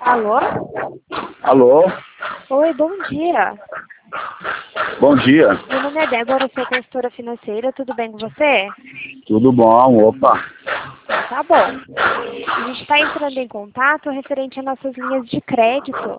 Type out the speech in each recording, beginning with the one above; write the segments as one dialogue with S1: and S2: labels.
S1: Alô?
S2: Alô?
S1: Oi, bom dia.
S2: Bom dia.
S1: Meu nome é Débora, eu sou consultora financeira, tudo bem com você?
S2: Tudo bom? Opa.
S1: Tá bom. A gente está entrando em contato referente às nossas linhas de crédito.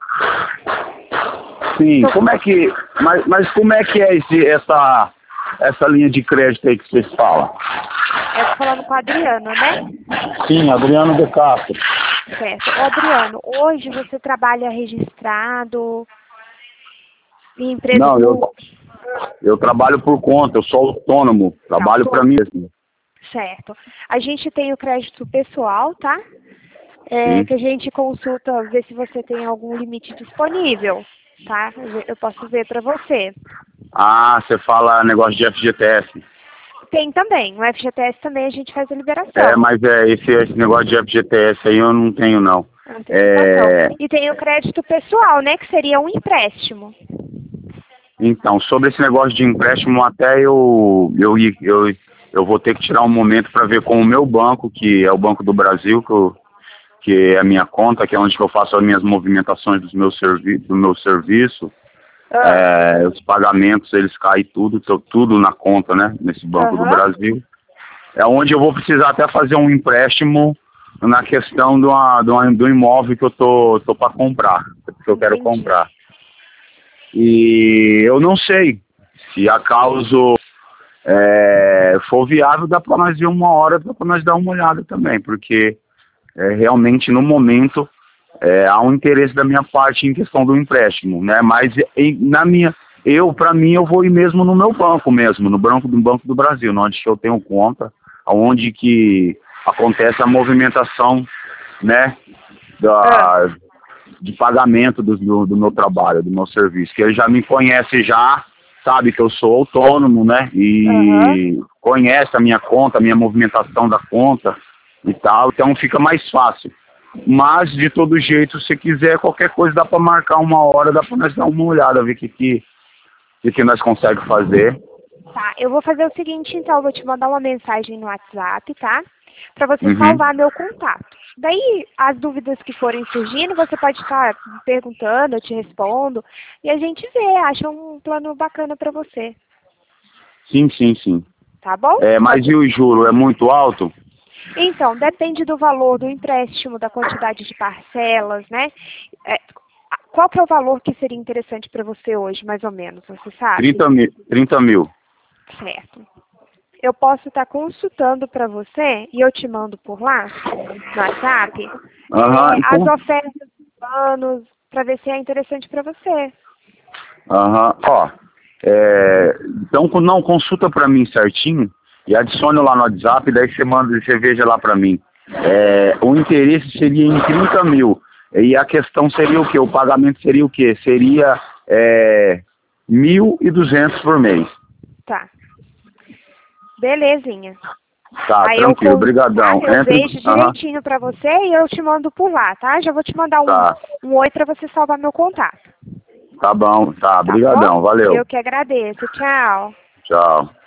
S2: Sim, como é que... Mas como é que é essa linha de crédito aí que vocês falam?
S1: Eu tô falando com o Adriano, né?
S2: Sim, Adriano de Castro.
S1: Certo. Ô, Adriano, hoje você trabalha registrado em empresa
S2: Não,
S1: pública?
S2: eu trabalho por conta, eu sou autônomo, trabalho para mim mesmo.
S1: Certo. A gente tem o crédito pessoal, tá?
S2: Sim.
S1: Que a gente consulta, ver se você tem algum limite disponível, tá? Eu posso ver para você.
S2: Ah, você fala negócio de FGTS.
S1: Tem também. O FGTS também a gente faz a liberação.
S2: É, mas esse negócio de FGTS aí eu não tenho, não.
S1: Antecipação. E tem o crédito pessoal, né? Que seria um empréstimo.
S2: Então, sobre esse negócio de empréstimo, até eu vou ter que tirar um momento para ver com o meu banco, que é o Banco do Brasil, que é a minha conta, que é onde eu faço as minhas movimentações do meu serviço. Os pagamentos, eles caem tudo na conta, né? Nesse Banco do Brasil. É onde eu vou precisar até fazer um empréstimo na questão do imóvel que eu tô para comprar, que eu quero comprar. E eu não sei se acaso for viável, dá para nós ver uma hora, dá para nós dar uma olhada também, porque realmente no momento há um interesse da minha parte em questão do empréstimo, né? Mas para mim eu vou ir mesmo no meu banco mesmo, no Banco do Brasil, onde eu tenho conta, onde que acontece a movimentação, né? De pagamento do meu trabalho, do meu serviço, que ele já me conhece já, sabe que eu sou autônomo, né? E conhece a minha conta, a minha movimentação da conta e tal, então fica mais fácil. Mas, de todo jeito, se quiser, qualquer coisa dá para marcar uma hora, dá para nós dar uma olhada, ver o que nós conseguimos fazer.
S1: Tá, eu vou fazer o seguinte, então, eu vou te mandar uma mensagem no WhatsApp, tá? Para você salvar meu contato. Daí, as dúvidas que forem surgindo, você pode estar me perguntando, eu te respondo, e a gente vê, acha um plano bacana para você.
S2: Sim.
S1: Tá bom?
S2: Mas e o juro, é muito alto?
S1: Então, depende do valor do empréstimo, da quantidade de parcelas, né? Qual que é o valor que seria interessante para você hoje, mais ou menos, você sabe?
S2: 30 mil.
S1: Certo. Eu posso estar consultando para você e eu te mando por lá, no WhatsApp, as ofertas dos planos, para ver se é interessante para você.
S2: Então não consulta para mim certinho e adicione lá no WhatsApp, daí você veja lá para mim. O interesse seria em 30 mil. E a questão seria o quê? O pagamento seria o quê? Seria 1.200 por mês.
S1: Tá. Belezinha.
S2: Tá,
S1: aí
S2: tranquilo, brigadão.
S1: Eu vejo direitinho pra você e eu te mando por lá, tá? Já vou te mandar um oi pra você salvar meu contato.
S2: Tá bom, tá, brigadão, valeu.
S1: Eu que agradeço, tchau.
S2: Tchau.